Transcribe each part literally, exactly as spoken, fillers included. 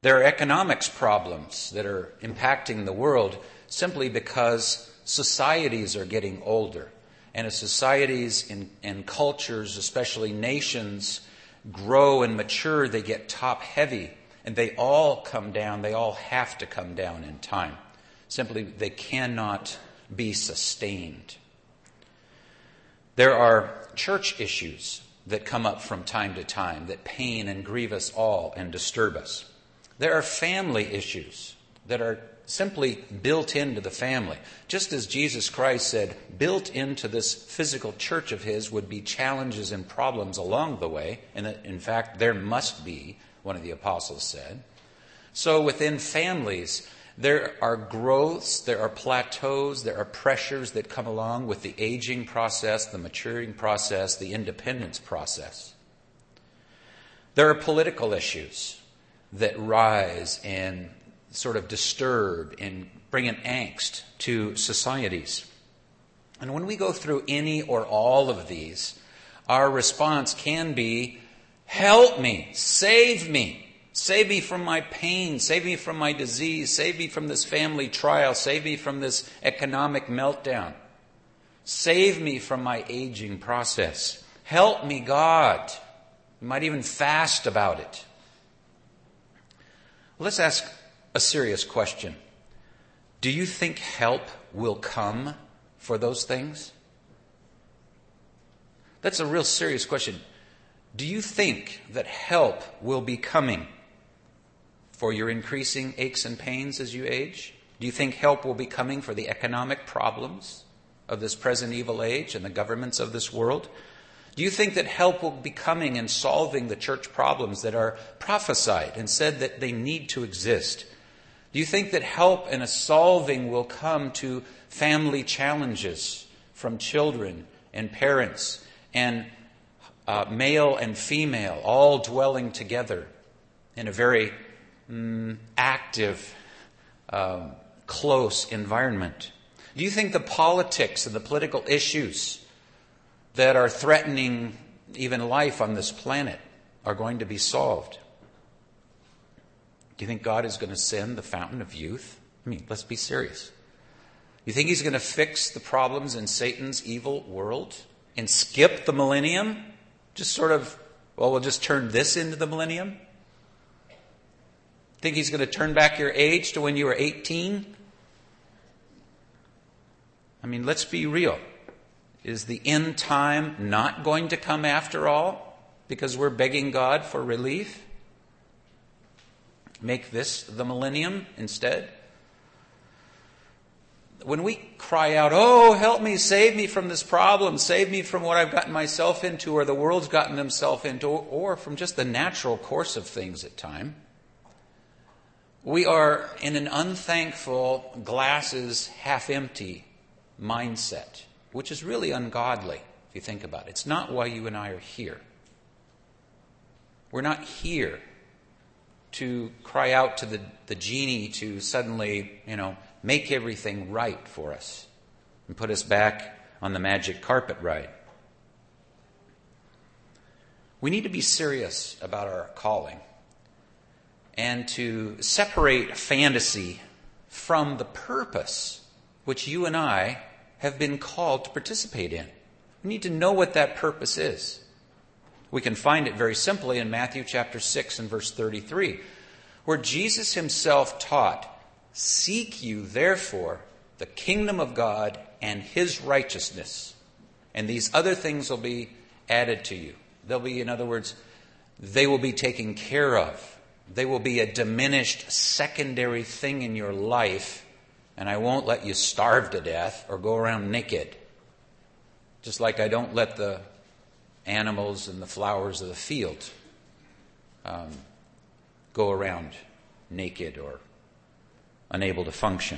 There are economics problems that are impacting the world simply because societies are getting older. And as societies and, and cultures, especially nations, grow and mature, they get top-heavy. And they all come down, they all have to come down in time. Simply, they cannot be sustained. There are church issues that come up from time to time that pain and grieve us all and disturb us. There are family issues that are simply built into the family. Just as Jesus Christ said, built into this physical church of his would be challenges and problems along the way, and that in fact there must be, one of the apostles said. So within families, there are growths, there are plateaus, there are pressures that come along with the aging process, the maturing process, the independence process. There are political issues that rise and sort of disturb and bring an angst to societies. And when we go through any or all of these, our response can be, help me, save me, save me from my pain, save me from my disease, save me from this family trial, save me from this economic meltdown, save me from my aging process. Help me, God. You might even fast about it. Let's ask a serious question. Do you think help will come for those things? That's a real serious question. Do you think that help will be coming for your increasing aches and pains as you age? Do you think help will be coming for the economic problems of this present evil age and the governments of this world? Do you think that help will be coming in solving the church problems that are prophesied and said that they need to exist? Do you think that help and a solving will come to family challenges from children and parents and uh, male and female all dwelling together in a very mm, active, um, close environment? Do you think the politics and the political issues that are threatening even life on this planet are going to be solved? Do you think God is going to send the fountain of youth? I mean, let's be serious. You think he's going to fix the problems in Satan's evil world and skip the millennium? Just sort of, well, we'll just turn this into the millennium? Think he's going to turn back your age to when you were eighteen? I mean, let's be real. Is the end time not going to come after all because we're begging God for relief? Make this the millennium instead? When we cry out, oh, help me, save me from this problem, save me from what I've gotten myself into or the world's gotten himself into, or from just the natural course of things at time, we are in an unthankful, glasses half empty mindset, which is really ungodly if you think about it. It's not why you and I are here. We're not here to cry out to the, the genie to suddenly, you know, make everything right for us and put us back on the magic carpet ride. We need to be serious about our calling and to separate fantasy from the purpose which you and I have been called to participate in. We need to know what that purpose is. We can find it very simply in Matthew chapter six and verse thirty-three, where Jesus himself taught, seek you therefore the kingdom of God and his righteousness, and these other things will be added to you. They'll be, in other words, they will be taken care of. They will be a diminished secondary thing in your life, and I won't let you starve to death or go around naked. Just like I don't let the animals and the flowers of the field um, go around naked or unable to function.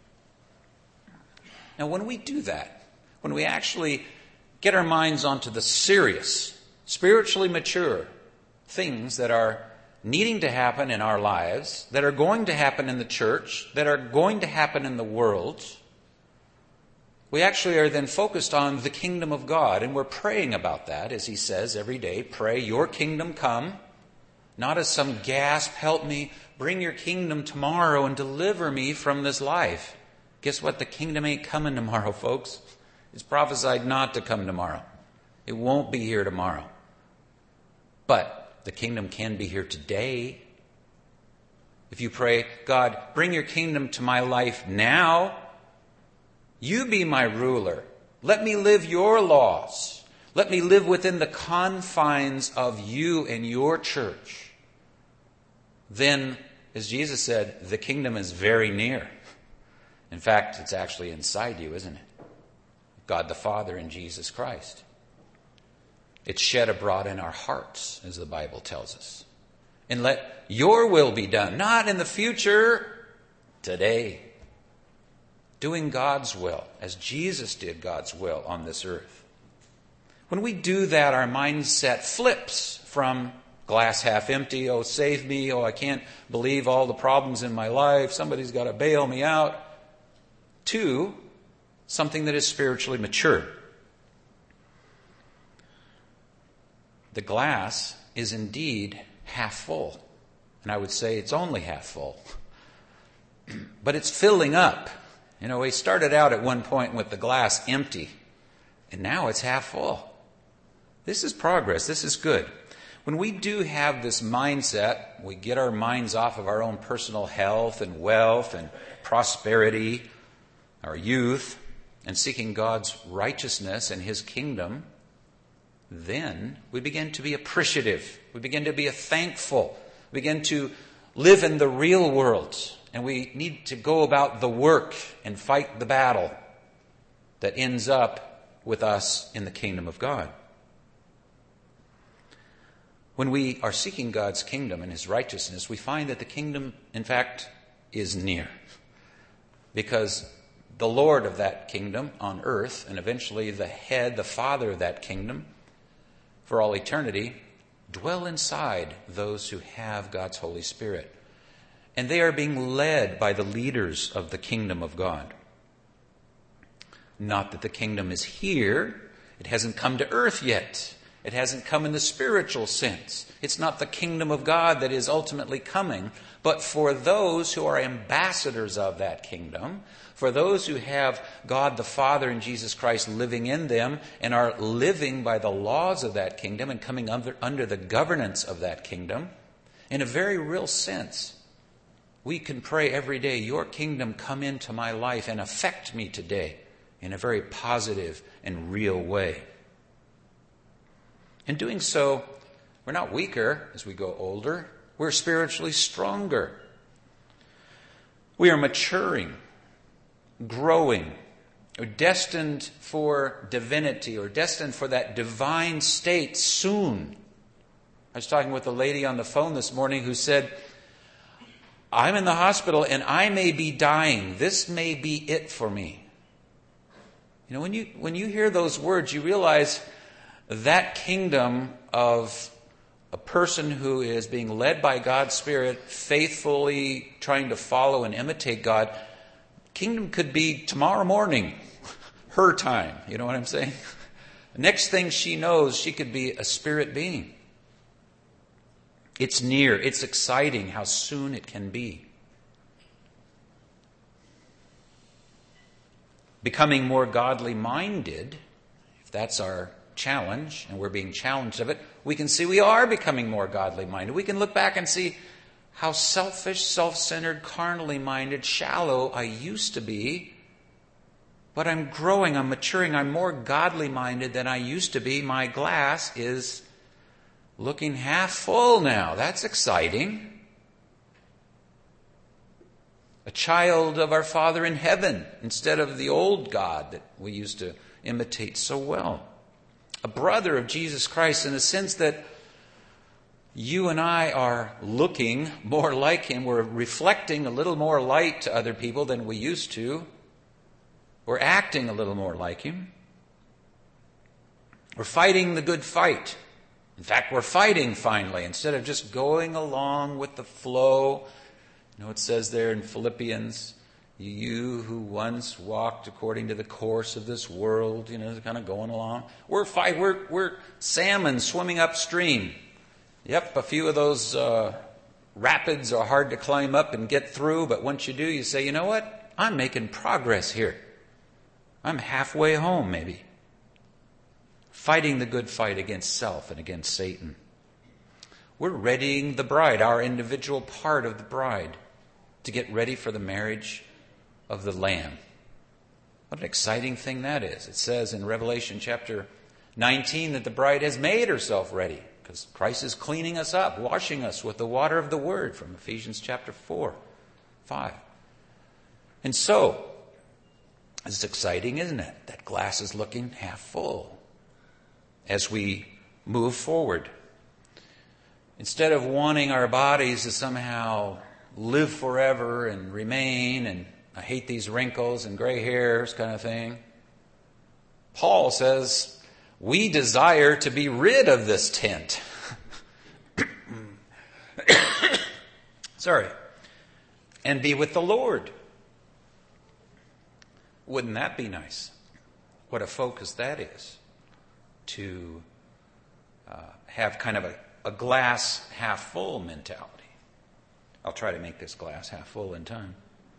Now, when we do that, when we actually get our minds onto the serious, spiritually mature things that are needing to happen in our lives, that are going to happen in the church, that are going to happen in the world, we actually are then focused on the kingdom of God, and we're praying about that, as he says every day, pray, your kingdom come, not as some gasp, help me, bring your kingdom tomorrow and deliver me from this life. Guess what? The kingdom ain't coming tomorrow, folks. It's prophesied not to come tomorrow. It won't be here tomorrow. But the kingdom can be here today. If you pray, God, bring your kingdom to my life now. You be my ruler. Let me live your laws. Let me live within the confines of you and your church. Then, as Jesus said, the kingdom is very near. In fact, it's actually inside you, isn't it? God the Father and Jesus Christ. It's shed abroad in our hearts, as the Bible tells us. And let your will be done, not in the future, today. Doing God's will, as Jesus did God's will on this earth. When we do that, our mindset flips from glass half empty, oh, save me, oh, I can't believe all the problems in my life, somebody's got to bail me out, to something that is spiritually mature. The glass is indeed half full. And I would say it's only half full. But it's filling up. You know, we started out at one point with the glass empty. And now it's half full. This is progress. This is good. When we do have this mindset, we get our minds off of our own personal health and wealth and prosperity, our youth, and seeking God's righteousness and His kingdom, then we begin to be appreciative. We begin to be thankful. We begin to live in the real world. And we need to go about the work and fight the battle that ends up with us in the kingdom of God. When we are seeking God's kingdom and His righteousness, we find that the kingdom, in fact, is near. Because the Lord of that kingdom on earth, and eventually the head, the father of that kingdom, for all eternity, dwell inside those who have God's Holy Spirit. And they are being led by the leaders of the kingdom of God. Not that the kingdom is here. It hasn't come to earth yet. It hasn't come in the spiritual sense. It's not the kingdom of God that is ultimately coming. But for those who are ambassadors of that kingdom, for those who have God the Father and Jesus Christ living in them and are living by the laws of that kingdom and coming under, under the governance of that kingdom, in a very real sense, we can pray every day, your kingdom come into my life and affect me today in a very positive and real way. In doing so, we're not weaker as we go older. We're spiritually stronger. We are maturing, growing, or destined for divinity, or destined for that divine state soon. I was talking with a lady on the phone this morning who said, I'm in the hospital and I may be dying. This may be it for me. You know, when you when you hear those words, you realize that kingdom of a person who is being led by God's Spirit, faithfully trying to follow and imitate God, kingdom could be tomorrow morning, her time. You know what I'm saying? Next thing she knows, she could be a spirit being. It's near. It's exciting how soon it can be. Becoming more godly minded, if that's our challenge, and we're being challenged of it, we can see we are becoming more godly minded. We can look back and see how selfish, self-centered, carnally minded, shallow I used to be. But I'm growing, I'm maturing, I'm more godly minded than I used to be. My glass is looking half full now. That's exciting. A child of our Father in heaven instead of the old God that we used to imitate so well. A brother of Jesus Christ in the sense that you and I are looking more like Him. We're reflecting a little more light to other people than we used to. We're acting a little more like Him. We're fighting the good fight. In fact, we're fighting finally instead of just going along with the flow. You know, it says there in Philippians, you who once walked according to the course of this world, you know, kind of going along. We're fight, we're we're salmon swimming upstream. Yep, a few of those uh, rapids are hard to climb up and get through, but once you do, you say, you know what? I'm making progress here. I'm halfway home, maybe. Fighting the good fight against self and against Satan. We're readying the bride, our individual part of the bride, to get ready for the marriage of the Lamb. What an exciting thing that is. It says in Revelation chapter nineteen that the bride has made herself ready because Christ is cleaning us up, washing us with the water of the Word from Ephesians chapter four, five. And so, it's exciting, isn't it? That glass is looking half full as we move forward. Instead of wanting our bodies to somehow live forever and remain, and I hate these wrinkles and gray hairs kind of thing, Paul says, we desire to be rid of this tent. Sorry. And be with the Lord. Wouldn't that be nice? What a focus that is. To uh, have kind of a, a glass half full mentality. I'll try to make this glass half full in time.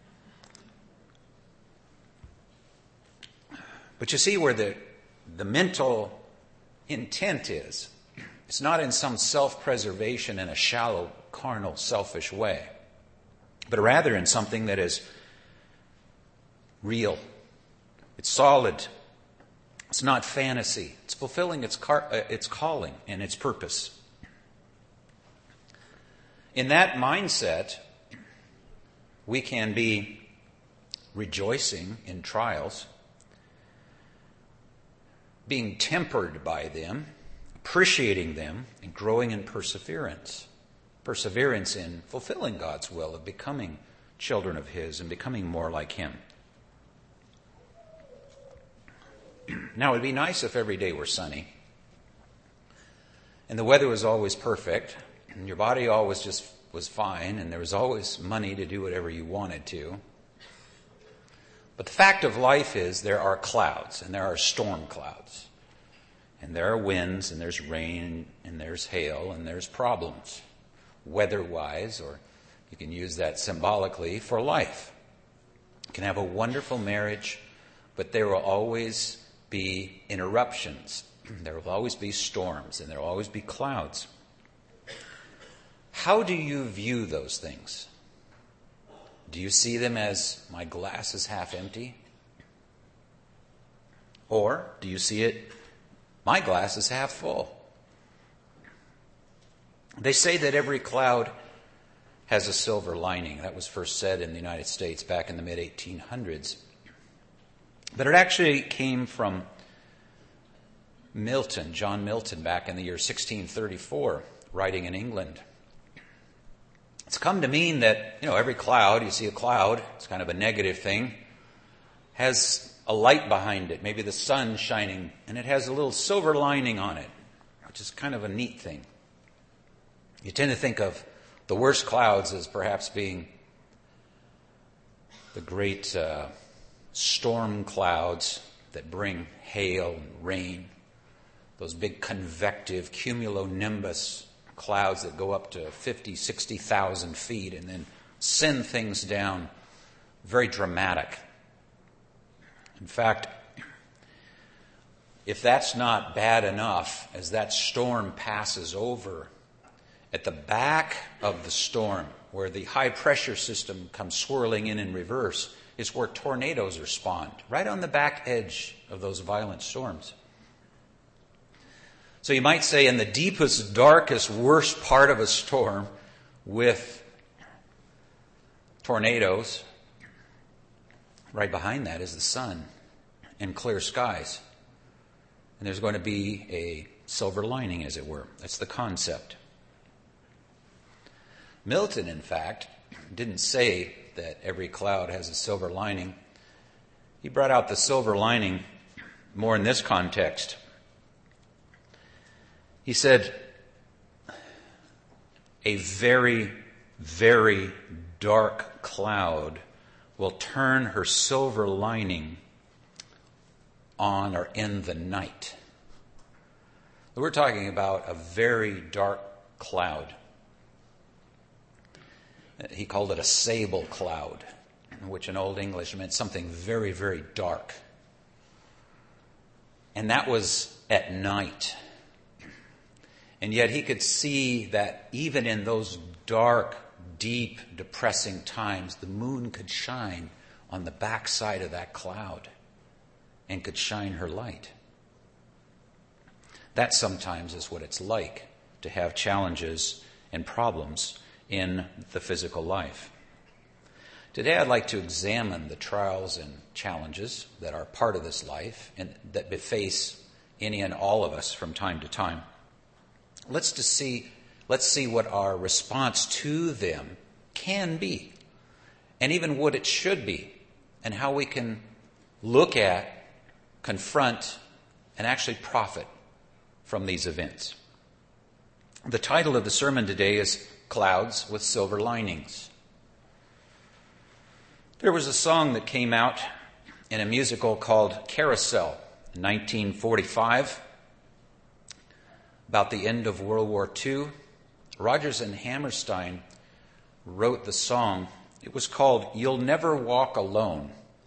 But you see where the, the mental intent is. It's not in some self-preservation in a shallow, carnal, selfish way, but rather in something that is real. It's solid. It's not fantasy. It's fulfilling its, car, uh, its calling and its purpose. In that mindset, we can be rejoicing in trials, being tempered by them, appreciating them, and growing in perseverance. Perseverance in fulfilling God's will of becoming children of His and becoming more like Him. Now, it would be nice if every day were sunny and the weather was always perfect and your body always just was fine and there was always money to do whatever you wanted to. But the fact of life is there are clouds and there are storm clouds and there are winds and there's rain and there's hail and there's problems weather-wise, or you can use that symbolically for life. You can have a wonderful marriage, but there will always be interruptions. There will always be storms and there will always be clouds. How do you view those things? Do you see them as my glass is half empty? Or do you see it, my glass is half full? They say that every cloud has a silver lining. That was first said in the United States back in the mid eighteen hundreds. But it actually came from Milton, John Milton, back in the year sixteen thirty-four, writing in England. It's come to mean that, you know, every cloud, you see a cloud, it's kind of a negative thing, has a light behind it, maybe the sun shining, and it has a little silver lining on it, which is kind of a neat thing. You tend to think of the worst clouds as perhaps being the great uh, storm clouds that bring hail and rain, those big convective cumulonimbus clouds that go up to fifty, sixty thousand feet and then send things down, very dramatic. In fact, if that's not bad enough, as that storm passes over, at the back of the storm, where the high pressure system comes swirling in in reverse, is where tornadoes are spawned, right on the back edge of those violent storms. So you might say in the deepest, darkest, worst part of a storm with tornadoes, right behind that is the sun and clear skies. And there's going to be a silver lining, as it were. That's the concept. Milton, in fact, didn't say that every cloud has a silver lining. He brought out the silver lining more in this context. He said, a very, very dark cloud will turn her silver lining on or in the night. We're talking about a very dark cloud. He called it a sable cloud, which in Old English meant something very, very dark. And that was at night. And yet he could see that even in those dark, deep, depressing times, the moon could shine on the backside of that cloud and could shine her light. That sometimes is what it's like to have challenges and problems in the physical life. Today I'd like to examine the trials and challenges that are part of this life and that beface any and all of us from time to time. Let's to see, let's see what our response to them can be, and even what it should be, and how we can look at, confront, and actually profit from these events. The title of the sermon today is Clouds with Silver Linings. There was a song that came out in a musical called Carousel in nineteen forty-five about the end of World War Two. Rodgers and Hammerstein wrote the song. It was called You'll Never Walk Alone.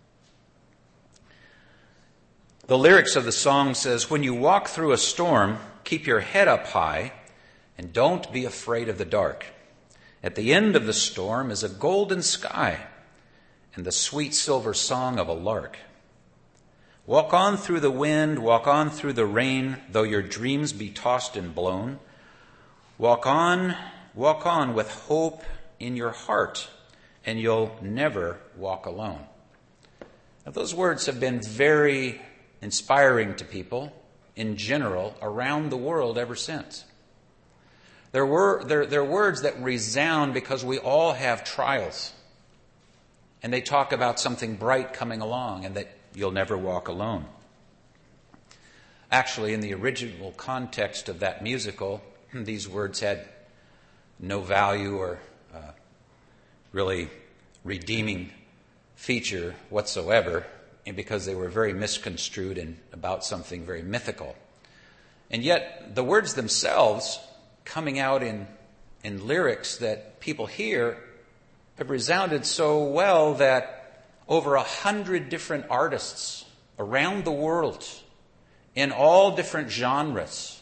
The lyrics of the song says, when you walk through a storm, keep your head up high and don't be afraid of the dark. At the end of the storm is a golden sky and the sweet silver song of a lark. Walk on through the wind, walk on through the rain, though your dreams be tossed and blown. Walk on, walk on with hope in your heart, and you'll never walk alone. Now, those words have been very inspiring to people in general around the world ever since. There were they're, they're words that resound because we all have trials. And they talk about something bright coming along and that you'll never walk alone. Actually, in the original context of that musical, these words had no value or uh, really redeeming feature whatsoever, and because they were very misconstrued and about something very mythical. And yet, the words themselves, coming out in, in lyrics that people hear, have resounded so well that over a hundred different artists around the world in all different genres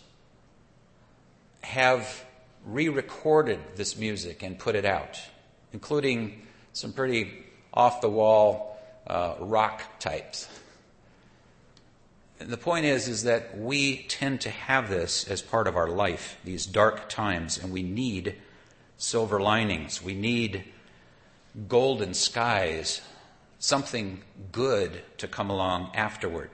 have re-recorded this music and put it out, including some pretty off-the-wall uh, rock types. And the point is, is that we tend to have this as part of our life, these dark times, and we need silver linings. We need golden skies, something good to come along afterward.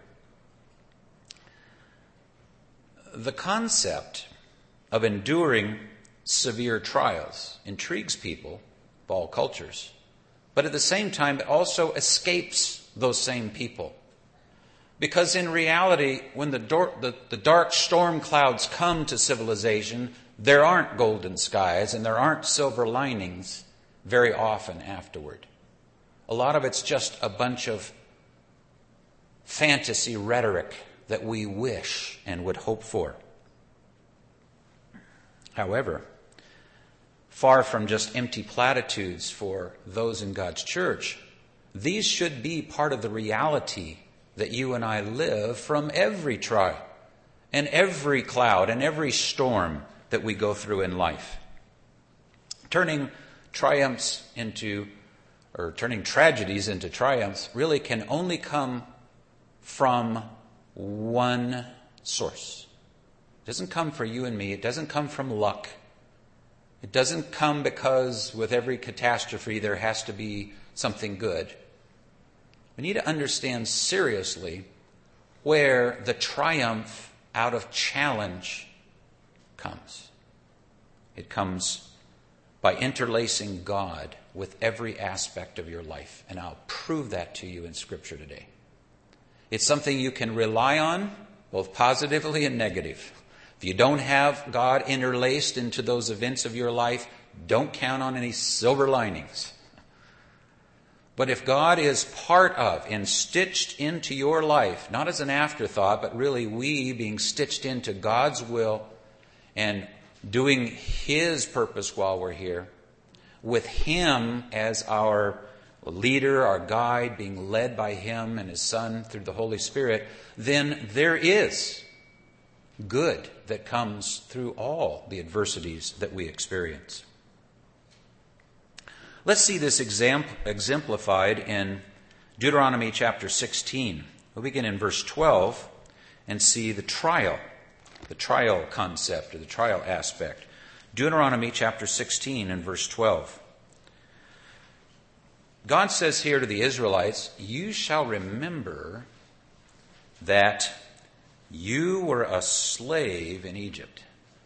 The concept of enduring severe trials intrigues people of all cultures, but at the same time it also escapes those same people. Because in reality, when the, door, the, the dark storm clouds come to civilization, there aren't golden skies and there aren't silver linings very often afterward. A lot of it's just a bunch of fantasy rhetoric that we wish and would hope for. However, far from just empty platitudes for those in God's church, these should be part of the reality that you and I live from every trial and every cloud and every storm that we go through in life. Turning triumphs into, or turning tragedies into triumphs really can only come from one source. It doesn't come for you and me. It doesn't come from luck. It doesn't come because with every catastrophe there has to be something good. We need to understand seriously where the triumph out of challenge comes. It comes by interlacing God with every aspect of your life. And I'll prove that to you in Scripture today. It's something you can rely on, both positively and negative. If you don't have God interlaced into those events of your life, don't count on any silver linings. But if God is part of and stitched into your life, not as an afterthought, but really we being stitched into God's will and doing His purpose while we're here, with Him as our leader, our guide, being led by Him and His Son through the Holy Spirit, then there is good that comes through all the adversities that we experience. Let's see this example exemplified in Deuteronomy chapter sixteen. We'll begin in verse twelve and see the trial, the trial concept or the trial aspect. Deuteronomy chapter sixteen and verse twelve. God says here to the Israelites, "You shall remember that you were a slave in Egypt."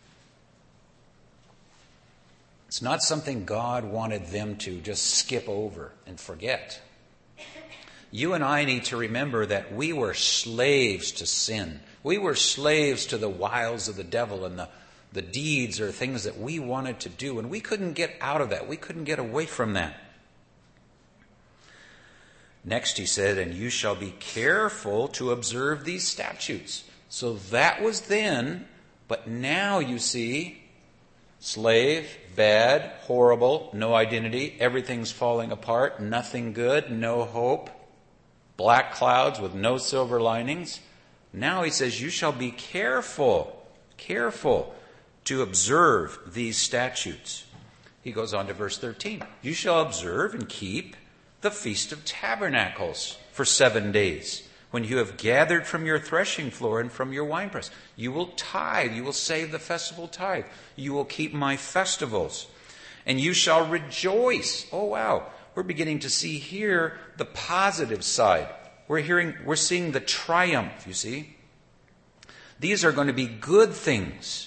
It's not something God wanted them to just skip over and forget. You and I need to remember that we were slaves to sin. We were slaves to the wiles of the devil and the, the deeds or things that we wanted to do. And we couldn't get out of that. We couldn't get away from that. Next he said, "And you shall be careful to observe these statutes." So that was then, but now you see, slave, bad, horrible, no identity, everything's falling apart, nothing good, no hope, black clouds with no silver linings. Now he says, you shall be careful, careful to observe these statutes. He goes on to verse thirteen. "You shall observe and keep the Feast of Tabernacles for seven days. When you have gathered from your threshing floor and from your winepress, you will tithe, you will save the festival tithe. You will keep my festivals. And you shall rejoice." Oh, wow. We're beginning to see here the positive side. We're hearing, we're seeing the triumph, you see. These are going to be good things.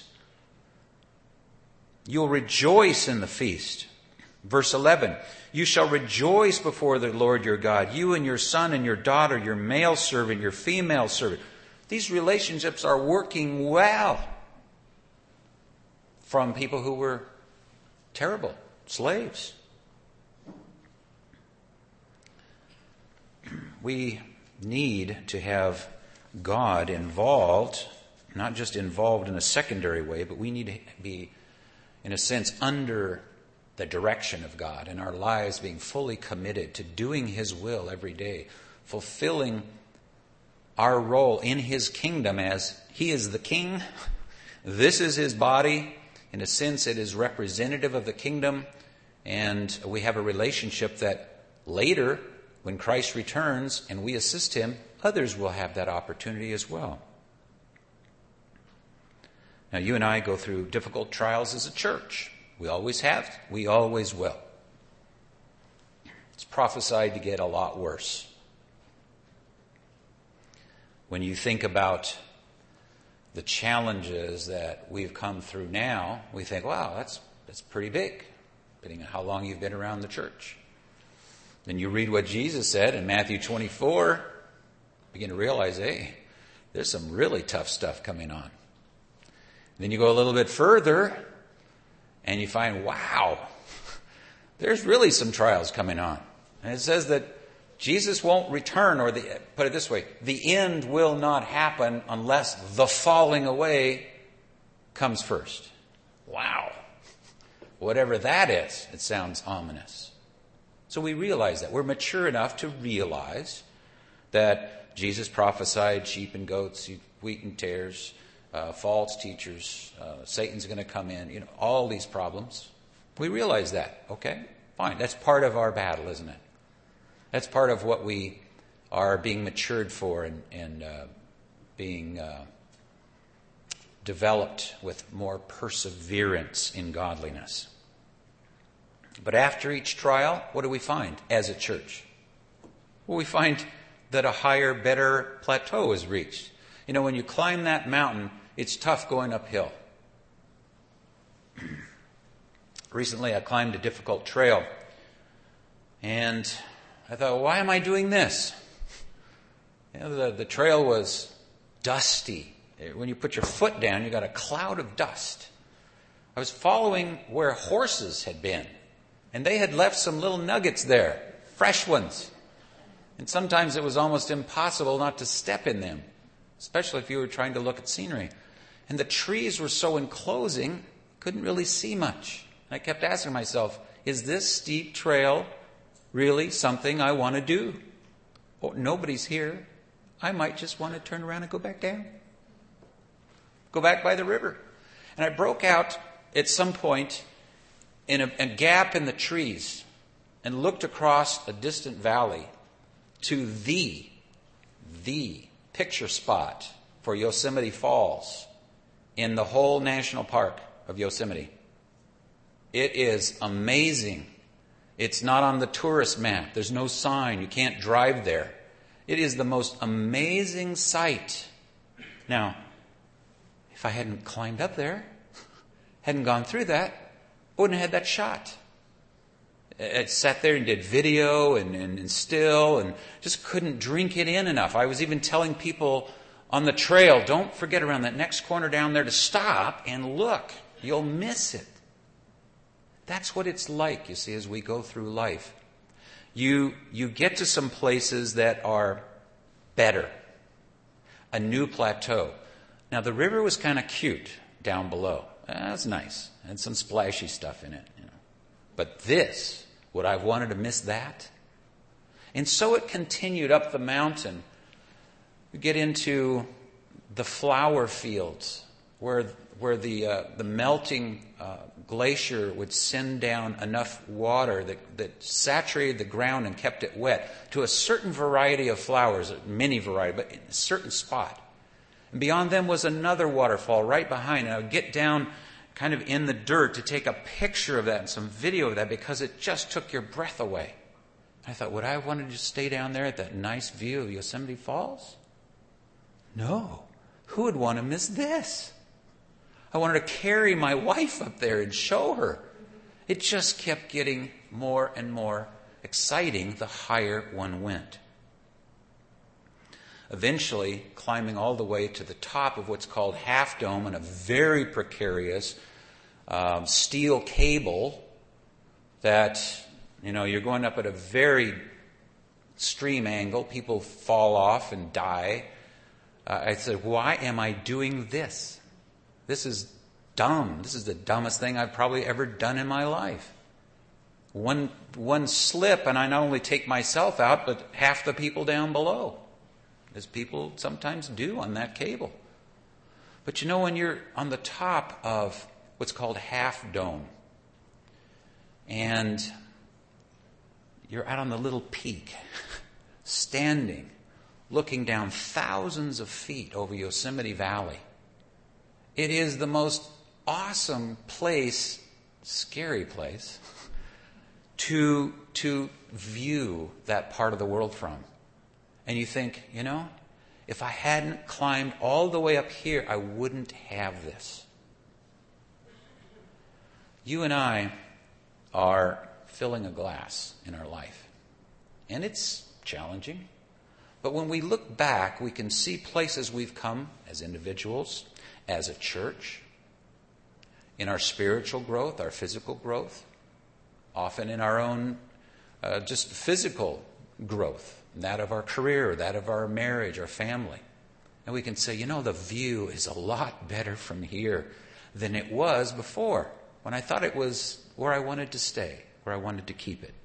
You'll rejoice in the feast. Verse eleven, "You shall rejoice before the Lord your God, you and your son and your daughter, your male servant, your female servant." These relationships are working well from people who were terrible slaves. We need to have God involved, not just involved in a secondary way, but we need to be, in a sense, under the direction of God and our lives being fully committed to doing His will every day, fulfilling our role in His kingdom as He is the King. This is His body. In a sense, it is representative of the kingdom, and we have a relationship that later, when Christ returns and we assist Him, others will have that opportunity as well. Now, you and I go through difficult trials as a church. We always have. We always will. It's prophesied to get a lot worse. When you think about the challenges that we've come through now, we think, wow, that's that's pretty big, depending on how long you've been around the church. Then you read what Jesus said in Matthew twenty-four, begin to realize, hey, there's some really tough stuff coming on. Then you go a little bit further, and you find, wow, there's really some trials coming on. And it says that Jesus won't return, or the, put it this way, the end will not happen unless the falling away comes first. Wow. Whatever that is, it sounds ominous. So we realize that. We're mature enough to realize that Jesus prophesied sheep and goats, wheat and tares, uh, false teachers, uh, Satan's going to come in, you know, all these problems. We realize that. Okay, fine. That's part of our battle, isn't it? That's part of what we are being matured for and, and uh, being uh, developed with more perseverance in godliness. But after each trial, what do we find as a church? Well, we find that a higher, better plateau is reached. You know, when you climb that mountain, it's tough going uphill. Recently, I climbed a difficult trail, and I thought, well, why am I doing this? You know, the, the trail was dusty. When you put your foot down, you got a cloud of dust. I was following where horses had been, and they had left some little nuggets there, fresh ones. And sometimes it was almost impossible not to step in them, especially if you were trying to look at scenery. And the trees were so enclosing, couldn't really see much. I kept asking myself, is this steep trail really something I want to do? Oh, nobody's here. I might just want to turn around and go back down. Go back by the river. And I broke out at some point in a, a gap in the trees and looked across a distant valley to the, the picture spot for Yosemite Falls in the whole national park of Yosemite. It is amazing. It's not on the tourist map. There's no sign. You can't drive there. It is the most amazing sight. Now, if I hadn't climbed up there, hadn't gone through that, I wouldn't have had that shot. I sat there and did video and, and, and still and just couldn't drink it in enough. I was even telling people on the trail, don't forget around that next corner down there to stop and look. You'll miss it. That's what it's like, you see, as we go through life. You, you get to some places that are better. A new plateau. Now, the river was kind of cute down below. That's nice. And some splashy stuff in it. You know. But this, would I have wanted to miss that? And so it continued up the mountain. We get into the flower fields where where the uh, the melting uh, glacier would send down enough water that, that saturated the ground and kept it wet to a certain variety of flowers, many variety, but in a certain spot. And beyond them was another waterfall right behind. And I would get down kind of in the dirt to take a picture of that and some video of that because it just took your breath away. I thought, would I have wanted to stay down there at that nice view of Yosemite Falls? No. Who would want to miss this? I wanted to carry my wife up there and show her. It just kept getting more and more exciting the higher one went. Eventually, climbing all the way to the top of what's called Half Dome on a very precarious um, steel cable that, you know, you're going up at a very extreme angle. People fall off and die. Uh, I said, why am I doing this? This is dumb. This is the dumbest thing I've probably ever done in my life. One, one slip and I not only take myself out, but half the people down below. As people sometimes do on that cable. But you know, when you're on the top of what's called Half Dome, and you're out on the little peak, standing, looking down thousands of feet over Yosemite Valley, it is the most awesome place, scary place, to, to view that part of the world from. And you think, you know, if I hadn't climbed all the way up here, I wouldn't have this. You and I are filling a glass in our life. And it's challenging. But when we look back, we can see places we've come as individuals, as a church, in our spiritual growth, our physical growth, often in our own uh, just physical growth, that of our career, that of our marriage, our family. And we can say, you know, the view is a lot better from here than it was before, when I thought it was where I wanted to stay, where I wanted to keep it.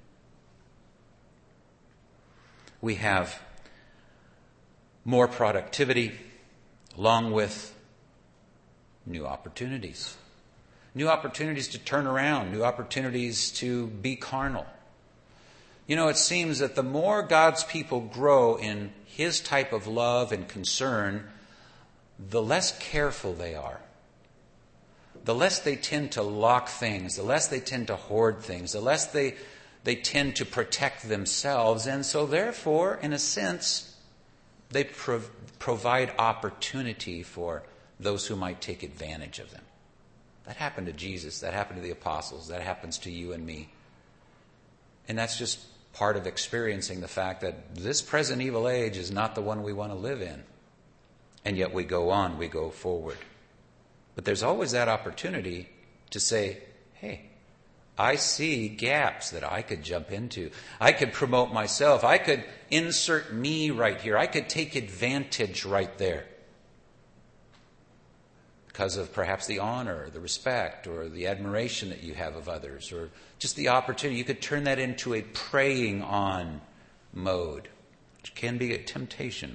We have more productivity, along with new opportunities. New opportunities to turn around, new opportunities to be carnal. You know, it seems that the more God's people grow in His type of love and concern, the less careful they are. The less they tend to lock things, the less they tend to hoard things, the less they, they tend to protect themselves. And so therefore, in a sense, they prov- provide opportunity for those who might take advantage of them. That happened to Jesus. That happened to the apostles. That happens to you and me. And that's just part of experiencing the fact that this present evil age is not the one we want to live in. And yet we go on, we go forward. But there's always that opportunity to say, hey, I see gaps that I could jump into. I could promote myself. I could insert me right here. I could take advantage right there. because of perhaps the honor, the respect, or the admiration that you have of others, or just the opportunity. You could turn that into a preying on mode, which can be a temptation.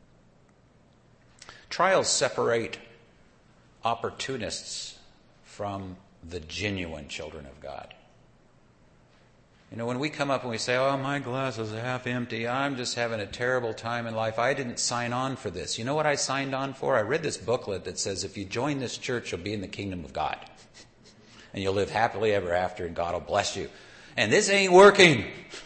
Trials separate opportunists from the genuine children of God. You know, when we come up and we say, oh, my glass is half empty, I'm just having a terrible time in life, I didn't sign on for this. You know what I signed on for? I read this booklet that says if you join this church, you'll be in the kingdom of God. And you'll live happily ever after, and God will bless you. And this ain't working.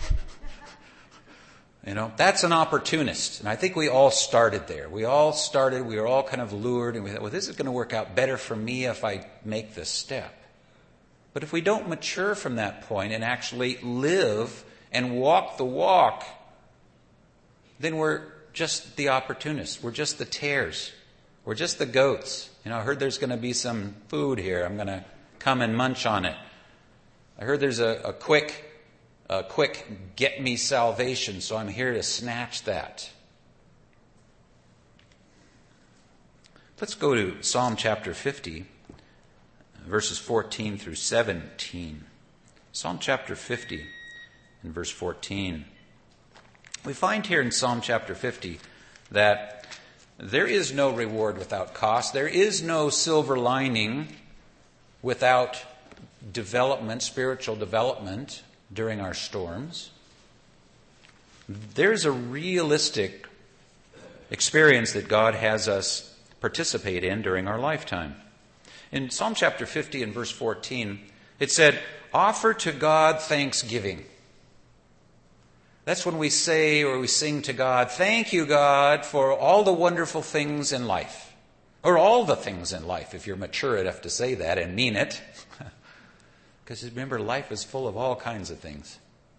You know, that's an opportunist. And I think we all started there. We all started, we were all kind of lured, and we thought, well, this is going to work out better for me if I make this step. But if we don't mature from that point and actually live and walk the walk, then we're just the opportunists. We're just the tares. We're just the goats. You know, I heard there's going to be some food here. I'm going to come and munch on it. I heard there's a, a quick, a quick get me salvation, so I'm here to snatch that. Let's go to Psalm chapter fifty. Verses fourteen through seventeen. Psalm chapter fifty and verse fourteen. We find here in Psalm chapter fifty that there is no reward without cost. There is no silver lining without development, spiritual development during our storms. There's a realistic experience that God has us participate in during our lifetime. In Psalm chapter fifty and verse fourteen, it said, offer to God thanksgiving. That's when we say or we sing to God, thank you, God, for all the wonderful things in life. Or all the things in life, if you're mature enough to say that and mean it. Because remember, life is full of all kinds of things.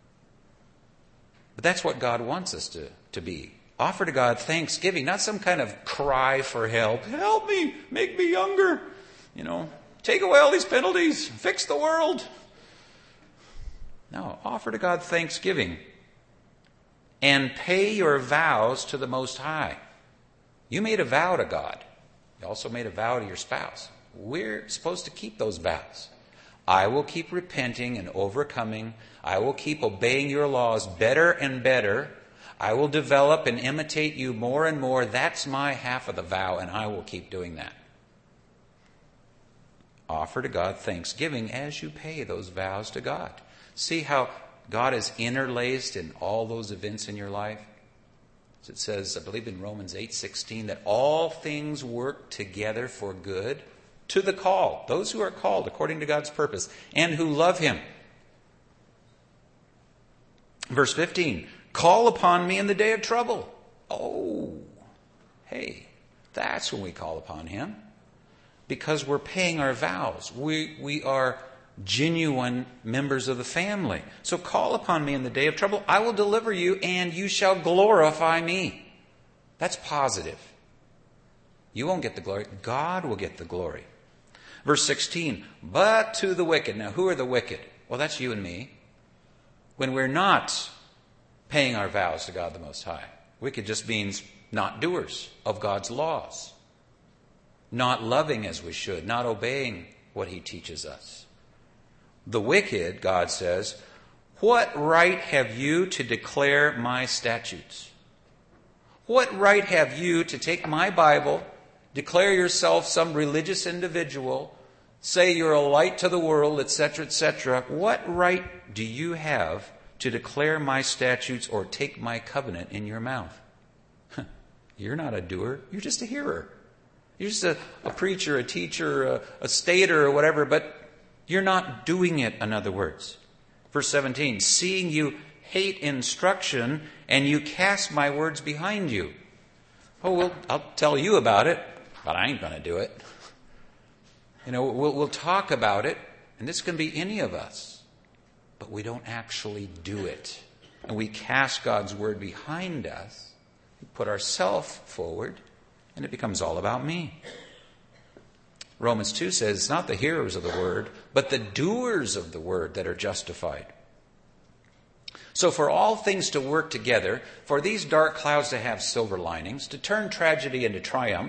But that's what God wants us to, to be. Offer to God thanksgiving, not some kind of cry for help. Help me, make me younger. You know, take away all these penalties, fix the world. No, offer to God thanksgiving and pay your vows to the Most High. You made a vow to God. You also made a vow to your spouse. We're supposed to keep those vows. I will keep repenting and overcoming. I will keep obeying your laws better and better. I will develop and imitate you more and more. That's my half of the vow, and I will keep doing that. Offer to God thanksgiving as you pay those vows to God. See how God is interlaced in all those events in your life? As it says, I believe in Romans eight sixteen, that all things work together for good to the call, those who are called according to God's purpose, and who love Him. Verse fifteen, call upon me in the day of trouble. Oh, hey, that's when we call upon Him. Because we're paying our vows. We, we are genuine members of the family. So call upon me in the day of trouble. I will deliver you, and you shall glorify me. That's positive. You won't get the glory. God will get the glory. Verse sixteen, but to the wicked. Now, who are the wicked? Well, that's you and me. When we're not paying our vows to God the Most High. Wicked just means not doers of God's laws. Not loving as we should, not obeying what He teaches us. The wicked, God says, what right have you to declare my statutes? What right have you to take my Bible, declare yourself some religious individual, say you're a light to the world, et cetera, et cetera? What right do you have to declare my statutes or take my covenant in your mouth? You're not a doer, you're just a hearer. You're just a, a preacher, a teacher, a, a stater, or whatever, but you're not doing it, in other words. Verse seventeen, seeing you hate instruction and you cast my words behind you. Oh, well, I'll tell you about it, but I ain't going to do it. You know, we'll, we'll talk about it, and this can be any of us, but we don't actually do it. And we cast God's word behind us, we put ourselves forward, and it becomes all about me. Romans two says, it's not the hearers of the word, but the doers of the word that are justified. So for all things to work together, for these dark clouds to have silver linings, to turn tragedy into triumph,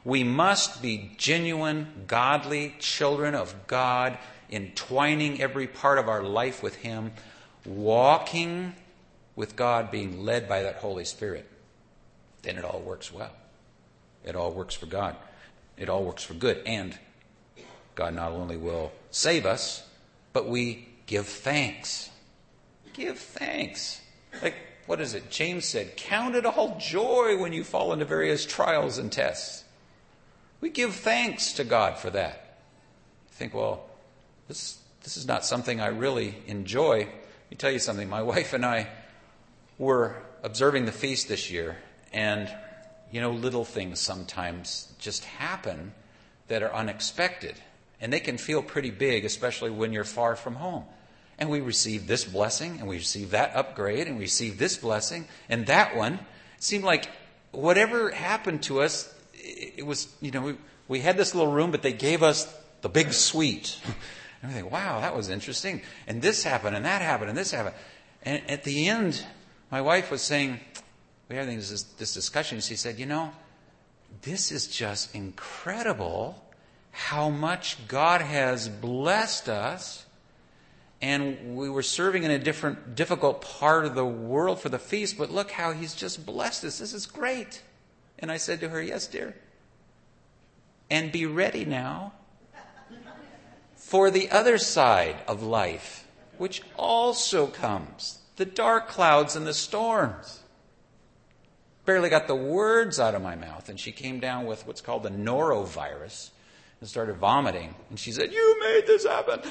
We must be genuine, godly children of God, entwining every part of our life with Him, walking with God, being led by that Holy Spirit. Then it all works well. It all works for God. It all works for good. And God not only will save us, but we give thanks. Give thanks. Like, what is it? James said, count it all joy when you fall into various trials and tests. We give thanks to God for that. You think, well, this, this is not something I really enjoy. Let me tell you something. My wife and I were observing the feast this year, and, you know, little things sometimes just happen that are unexpected. And they can feel pretty big, especially when you're far from home. And we receive this blessing, and we receive that upgrade, and we receive this blessing, and that one. It seemed like whatever happened to us, it was, you know, we, we had this little room, but they gave us the big suite. And we think, wow, that was interesting. And this happened, and that happened, and this happened. And at the end, my wife was saying, we had this, this discussion, she said, you know, this is just incredible how much God has blessed us. And we were serving in a different, difficult part of the world for the feast, but look how He's just blessed us. This is great. And I said to her, yes, dear. And be ready now for the other side of life, which also comes. The dark clouds and the storms. Barely got the words out of my mouth, and she came down with what's called the norovirus and started vomiting. And she said, you made this happen.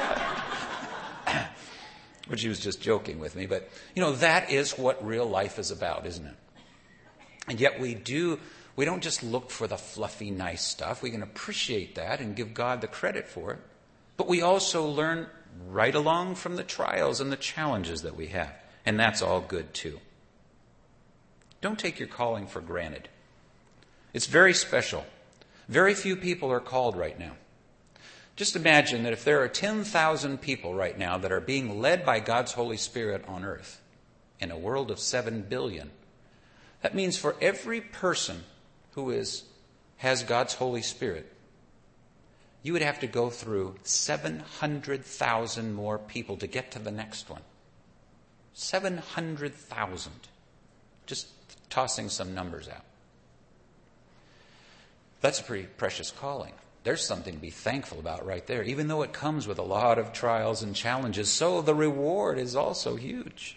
But she was just joking with me. But, you know, that is what real life is about, isn't it? And yet we do, we don't just look for the fluffy, nice stuff. We can appreciate that and give God the credit for it. But we also learn right along from the trials and the challenges that we have. And that's all good too. Don't take your calling for granted. It's very special. Very few people are called right now. Just imagine that if there are ten thousand people right now that are being led by God's Holy Spirit on earth in a world of seven billion, that means for every person who is has God's Holy Spirit, you would have to go through seven hundred thousand more people to get to the next one. seven hundred thousand. Just tossing some numbers out. That's a pretty precious calling. There's something to be thankful about right there. Even though it comes with a lot of trials and challenges, so the reward is also huge.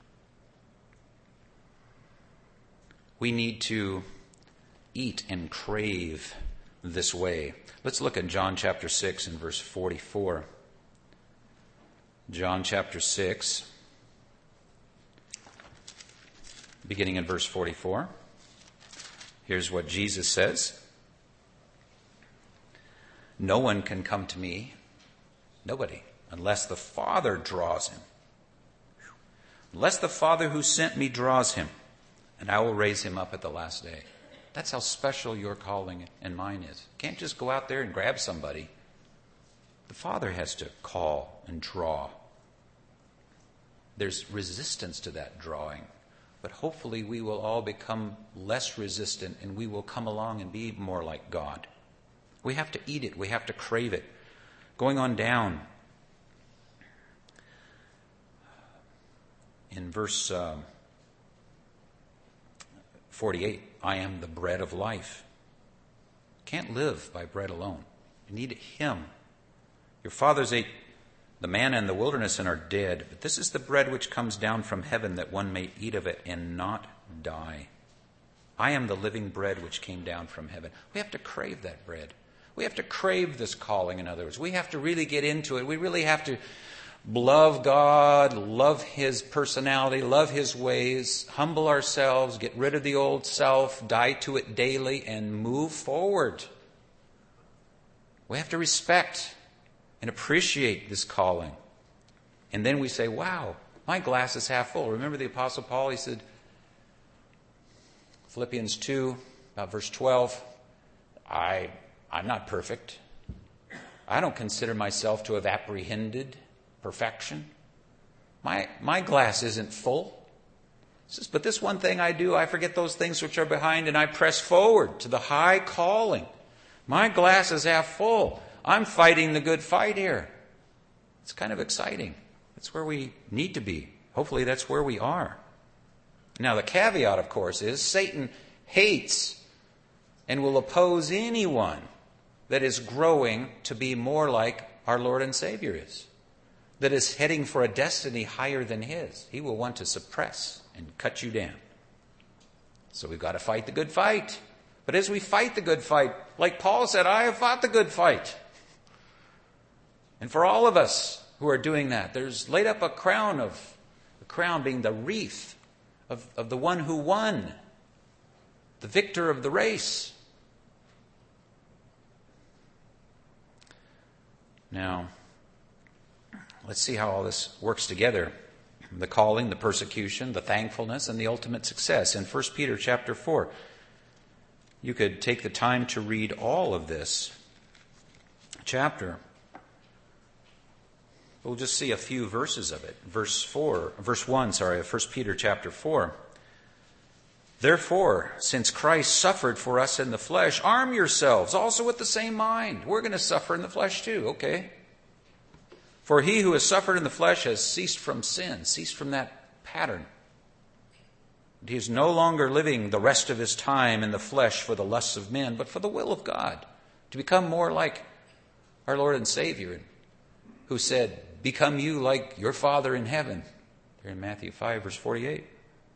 We need to eat and crave this way. Let's look at John chapter six and verse forty-four. John chapter six, beginning in verse forty-four. Here's what Jesus says. No one can come to me, nobody, unless the Father draws him. Unless the Father who sent me draws him, and I will raise him up at the last day. That's how special your calling and mine is. You can't just go out there and grab somebody. The Father has to call and draw. There's resistance to that drawing, but hopefully we will all become less resistant and we will come along and be more like God. We have to eat it. We have to crave it. Going on down in verse uh, forty-eight, I am the bread of life. Can't live by bread alone. You need Him. Your fathers ate the manna in the wilderness and are dead, but this is the bread which comes down from heaven, that one may eat of it and not die. I am the living bread which came down from heaven. We have to crave that bread. We have to crave this calling, in other words. We have to really get into it. We really have to love God, love His personality, love His ways, humble ourselves, get rid of the old self, die to it daily, and move forward. We have to respect and appreciate this calling. And then we say, wow, my glass is half full. Remember the Apostle Paul, he said, Philippians two, about verse twelve, I... I'm not perfect. I don't consider myself to have apprehended perfection. My, my glass isn't full. says, but this one thing I do, I forget those things which are behind, and I press forward to the high calling. My glass is half full. I'm fighting the good fight here. It's kind of exciting. That's where we need to be. Hopefully that's where we are. Now the caveat, of course, is Satan hates and will oppose anyone that is growing to be more like our Lord and Savior is, that is heading for a destiny higher than his. He will want to suppress and cut you down. So we've got to fight the good fight. But as we fight the good fight, like Paul said, I have fought the good fight. And for all of us who are doing that, there's laid up a crown of, the crown being the wreath of, of the one who won, the victor of the race. Now, let's see how all this works together. The calling, the persecution, the thankfulness, and the ultimate success. In First Peter chapter four, you could take the time to read all of this chapter. We'll just see a few verses of it. Verse four, verse one, sorry, of First Peter chapter four. Therefore, since Christ suffered for us in the flesh, arm yourselves also with the same mind. We're going to suffer in the flesh too, okay? For he who has suffered in the flesh has ceased from sin, ceased from that pattern. He is no longer living the rest of his time in the flesh for the lusts of men, but for the will of God, to become more like our Lord and Savior, who said, become you like your Father in heaven. There in Matthew five, verse forty-eight.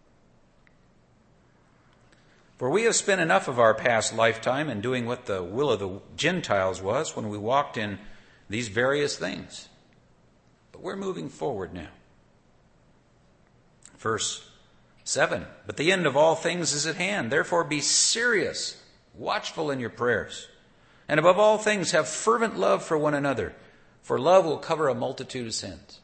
For we have spent enough of our past lifetime in doing what the will of the Gentiles was when we walked in these various things. But we're moving forward now. Verse seven. But the end of all things is at hand. Therefore be serious, watchful in your prayers. And above all things have fervent love for one another. For love will cover a multitude of sins.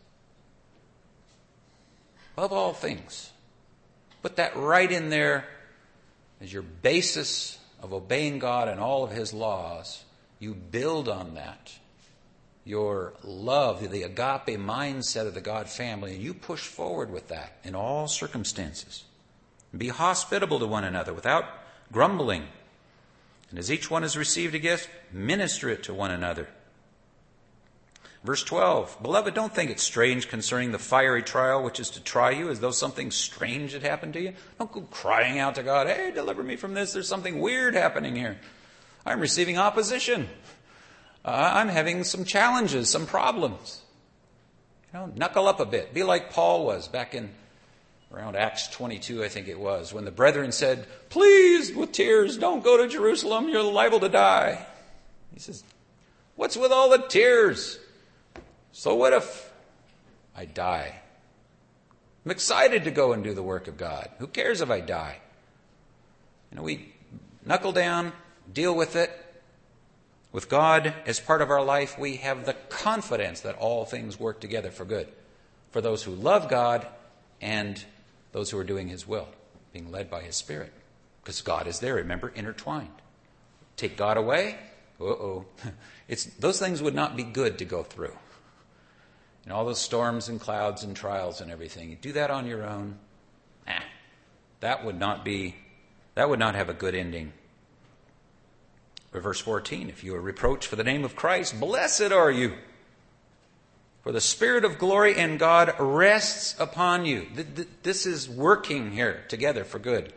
Above all things. Put that right in there as your basis of obeying God and all of his laws. You build on that. Your love, the agape mindset of the God family, and you push forward with that in all circumstances. Be hospitable to one another without grumbling. And as each one has received a gift, minister it to one another. Verse twelve, Beloved, don't think it strange concerning the fiery trial which is to try you, as though something strange had happened to you. Don't go crying out to God, hey, deliver me from this. There's something weird happening here. I'm receiving opposition. Uh, I'm having some challenges, some problems. You know, knuckle up a bit. Be like Paul was back in around Acts twenty-two, I think it was, when the brethren said, please, with tears, don't go to Jerusalem. You're liable to die. He says, what's with all the tears? So what if I die? I'm excited to go and do the work of God. Who cares if I die? You know, we knuckle down, deal with it. With God as part of our life, we have the confidence that all things work together for good, for those who love God and those who are doing his will, being led by his Spirit. Because God is there, remember, intertwined. Take God away, uh-oh. It's, those things would not be good to go through. And all those storms and clouds and trials and everything. You do that on your own, nah, that would not be, that would not have a good ending. Or verse fourteen, if you are reproached for the name of Christ, blessed are you. For the Spirit of glory and God rests upon you. This is working here together for good.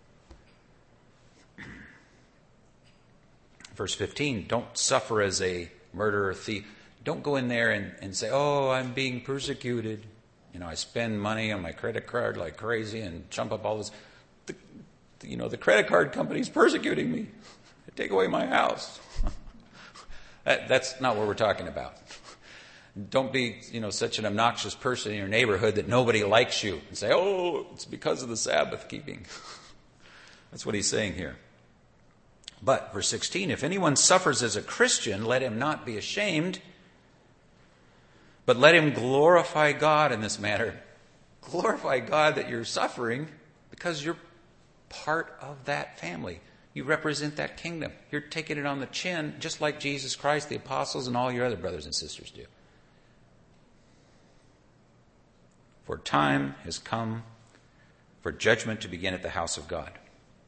Verse fifteen, don't suffer as a murderer, thief. Don't go in there and, and say, oh, I'm being persecuted. You know, I spend money on my credit card like crazy and jump up all this. The, you know, the credit card company's persecuting me. They take away my house. that, that's not what we're talking about. Don't be, you know, such an obnoxious person in your neighborhood that nobody likes you and say, oh, it's because of the Sabbath keeping. That's what he's saying here. But, verse sixteen, if anyone suffers as a Christian, let him not be ashamed, but let him glorify God in this matter. Glorify God that you're suffering because you're part of that family. You represent that kingdom. You're taking it on the chin, just like Jesus Christ, the apostles, and all your other brothers and sisters do. For time has come for judgment to begin at the house of God.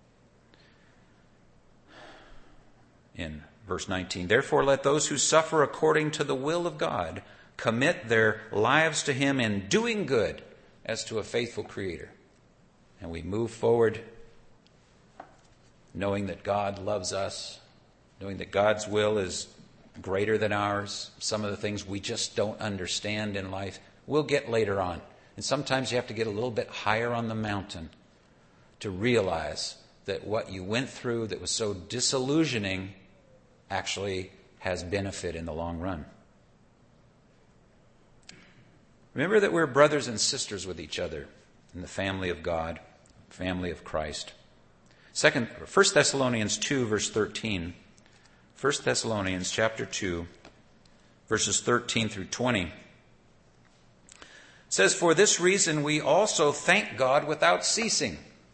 In verse nineteen, therefore let those who suffer according to the will of God commit their lives to him in doing good as to a faithful Creator. And we move forward knowing that God loves us, knowing that God's will is greater than ours. Some of the things we just don't understand in life, we'll get later on. And sometimes you have to get a little bit higher on the mountain to realize that what you went through that was so disillusioning actually has benefit in the long run. Remember that we're brothers and sisters with each other in the family of God, family of Christ. Second, First Thessalonians two, verse thirteen. First Thessalonians chapter two, verses thirteen through twenty. It says, for this reason we also thank God without ceasing.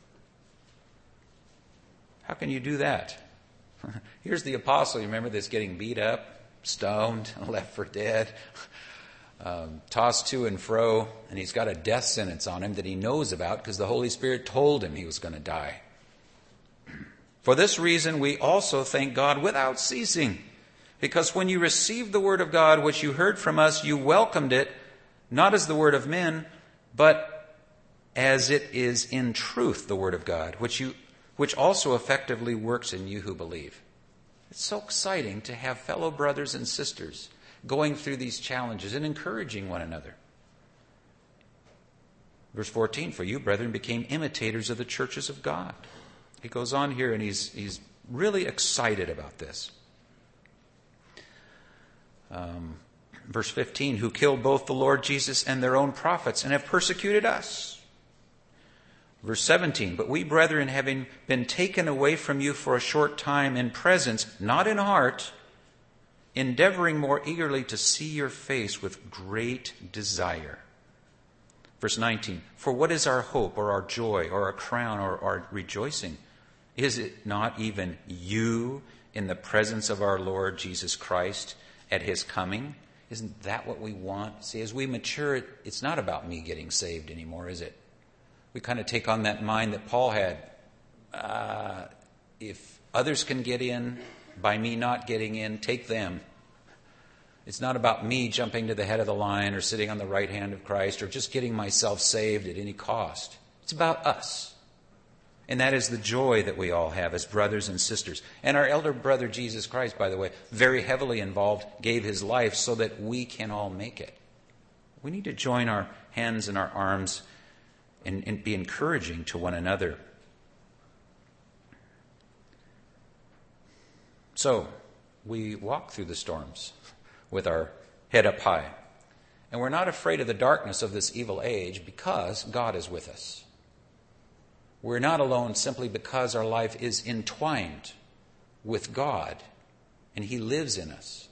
How can you do that? Here's the apostle, you remember, that's getting beat up, stoned, left for dead, um, tossed to and fro, and he's got a death sentence on him that he knows about because the Holy Spirit told him he was going to die. For this reason we also thank God without ceasing, because when you received the word of God which you heard from us, you welcomed it, not as the word of men, but as it is in truth the word of God, which you which also effectively works in you who believe. It's so exciting to have fellow brothers and sisters going through these challenges and encouraging one another. Verse fourteen, for you, brethren, became imitators of the churches of God. He goes on here and he's, he's really excited about this. Um, verse fifteen, who killed both the Lord Jesus and their own prophets and have persecuted us. Verse seventeen, but we, brethren, having been taken away from you for a short time in presence, not in heart, endeavoring more eagerly to see your face with great desire. Verse nineteen, for what is our hope or our joy or our crown or our rejoicing? Is it not even you in the presence of our Lord Jesus Christ at his coming? Isn't that what we want? See, as we mature, it's not about me getting saved anymore, is it? We kind of take on that mind that Paul had. Uh, if others can get in by me not getting in, take them. It's not about me jumping to the head of the line or sitting on the right hand of Christ or just getting myself saved at any cost. It's about us. And that is the joy that we all have as brothers and sisters. And our elder brother, Jesus Christ, by the way, very heavily involved, gave his life so that we can all make it. We need to join our hands and our arms and, and be encouraging to one another. So, we walk through the storms with our head up high. And we're not afraid of the darkness of this evil age because God is with us. We're not alone simply because our life is entwined with God and he lives in us.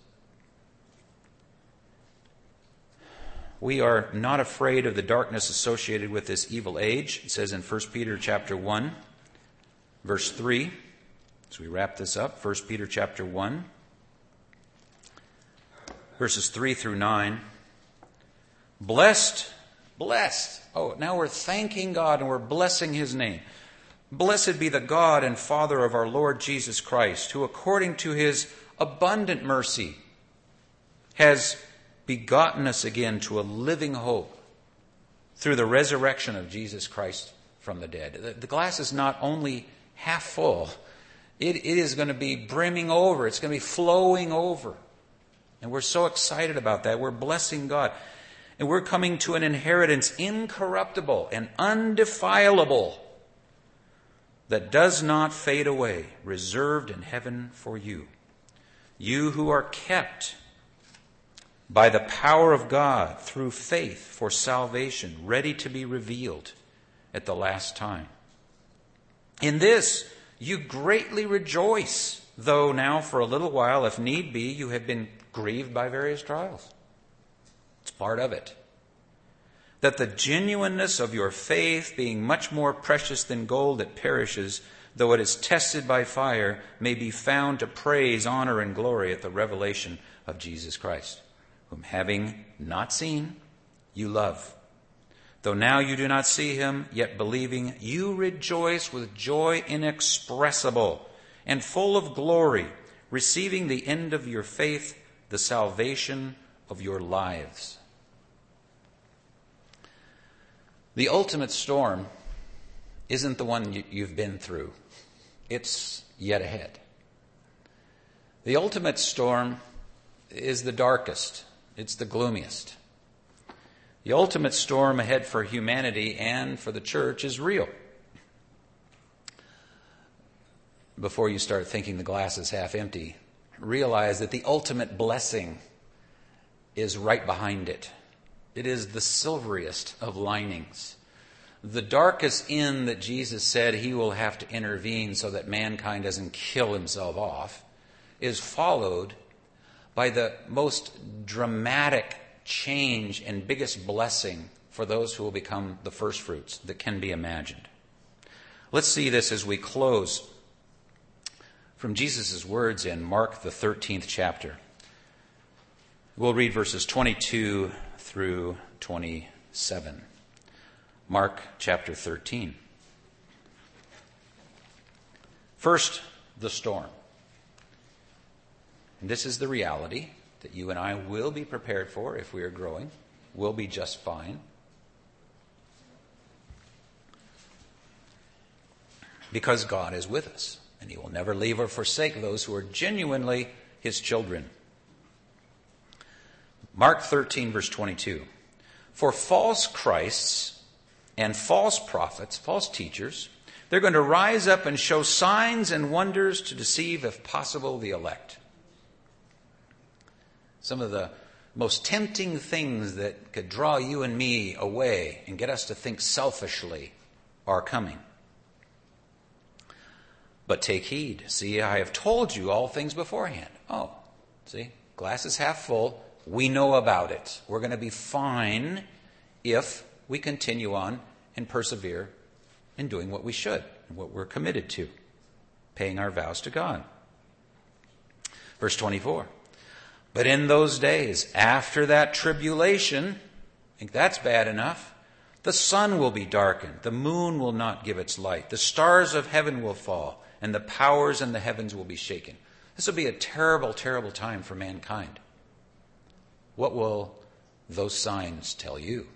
We are not afraid of the darkness associated with this evil age. It says in First Peter chapter one, verse three, as we wrap this up, First Peter chapter one, verses three through nine. Blessed, blessed. Oh, now we're thanking God and we're blessing his name. Blessed be the God and Father of our Lord Jesus Christ, who according to his abundant mercy has begotten us again to a living hope through the resurrection of Jesus Christ from the dead. The, the glass is not only half full, it, it is going to be brimming over. It's going to be flowing over. And we're so excited about that. We're blessing God. And we're coming to an inheritance incorruptible and undefilable that does not fade away, reserved in heaven for you. You who are kept by the power of God through faith for salvation, ready to be revealed at the last time. In this you greatly rejoice, though now for a little while, if need be, you have been grieved by various trials. It's part of it. That the genuineness of your faith, being much more precious than gold that perishes, though it is tested by fire, may be found to praise, honor, and glory at the revelation of Jesus Christ, whom having not seen, you love. Though now you do not see him, yet believing, you rejoice with joy inexpressible and full of glory, receiving the end of your faith, the salvation of your lives. The ultimate storm isn't the one you've been through. It's yet ahead. The ultimate storm is the darkest. It's the gloomiest. The ultimate storm ahead for humanity and for the church is real. Before you start thinking the glass is half empty, realize that the ultimate blessing is right behind it. It is the silveriest of linings. The darkest inn that Jesus said he will have to intervene so that mankind doesn't kill himself off is followed by the most dramatic change and biggest blessing for those who will become the first fruits that can be imagined. Let's see this as we close from Jesus' words in Mark, the thirteenth chapter. We'll read verses twenty-two through twenty-seven. Mark chapter thirteen. First, the storm. And this is the reality that you and I will be prepared for if we are growing. We'll be just fine. Because God is with us, and he will never leave or forsake those who are genuinely his children. Mark thirteen, verse twenty-two. For false Christs and false prophets, false teachers, they're going to rise up and show signs and wonders to deceive, if possible, the elect. Some of the most tempting things that could draw you and me away and get us to think selfishly are coming. But take heed. See, I have told you all things beforehand. Oh, see, glass is half full. We know about it. We're going to be fine if we continue on and persevere in doing what we should and what we're committed to, paying our vows to God. Verse twenty-four. But in those days, after that tribulation, I think that's bad enough, the sun will be darkened, the moon will not give its light, the stars of heaven will fall, and the powers in the heavens will be shaken. This will be a terrible, terrible time for mankind. What will those signs tell you?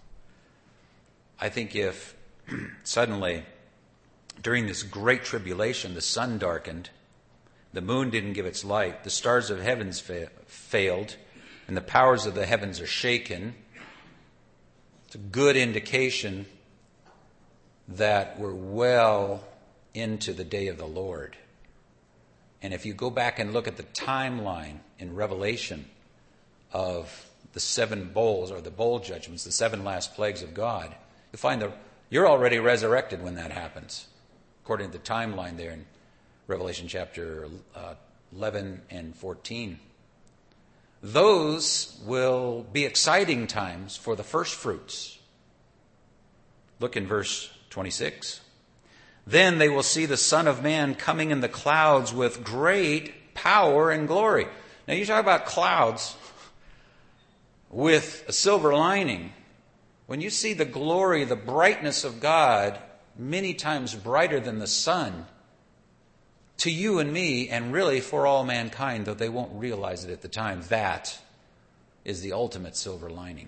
I think if suddenly, during this great tribulation, the sun darkened, the moon didn't give its light, the stars of heavens fa- failed, and the powers of the heavens are shaken, it's a good indication that we're well into the day of the Lord. And if you go back and look at the timeline in Revelation of the seven bowls, or the bowl judgments, the seven last plagues of God, you'll find that you're already resurrected when that happens, according to the timeline there in Revelation chapter uh, eleven and fourteen. Those will be exciting times for the first fruits. Look in verse twenty-six. Then they will see the Son of Man coming in the clouds with great power and glory. Now you talk about clouds with a silver lining. When you see the glory, the brightness of God, many times brighter than the sun, to you and me, and really for all mankind, though they won't realize it at the time, that is the ultimate silver lining.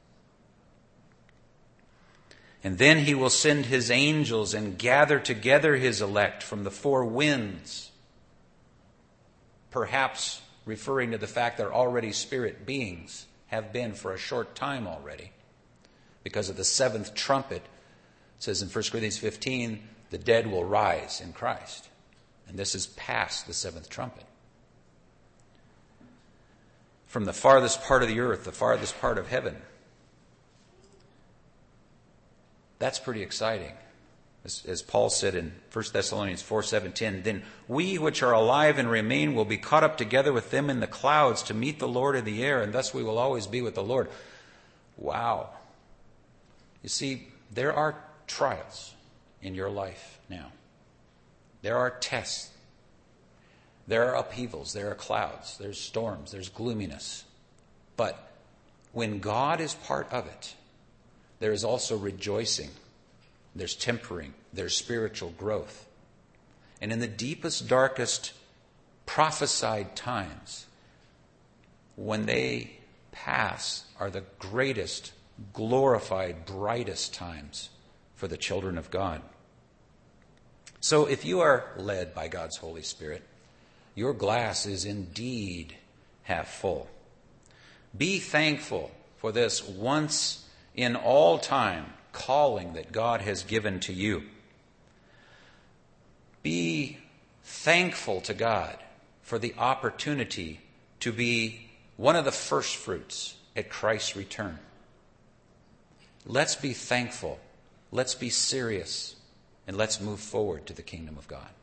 And then he will send his angels and gather together his elect from the four winds, perhaps referring to the fact they're already spirit beings, have been for a short time already. Because of the seventh trumpet, it says in First Corinthians fifteen, the dead will rise in Christ. And this is past the seventh trumpet. From the farthest part of the earth, the farthest part of heaven. That's pretty exciting. As, as Paul said in First Thessalonians four seventeen, then we which are alive and remain will be caught up together with them in the clouds to meet the Lord in the air, and thus we will always be with the Lord. Wow. You see, there are trials in your life now. There are tests. There are upheavals. There are clouds. There's storms. There's gloominess. But when God is part of it, there is also rejoicing. There's tempering. There's spiritual growth. And in the deepest, darkest prophesied times, when they pass, are the greatest, glorified, brightest times for the children of God. So if you are led by God's Holy Spirit, your glass is indeed half full. Be thankful for this once in all time calling that God has given to you. Be thankful to God for the opportunity to be one of the first fruits at Christ's return. Let's be thankful. Let's be serious. And let's move forward to the kingdom of God.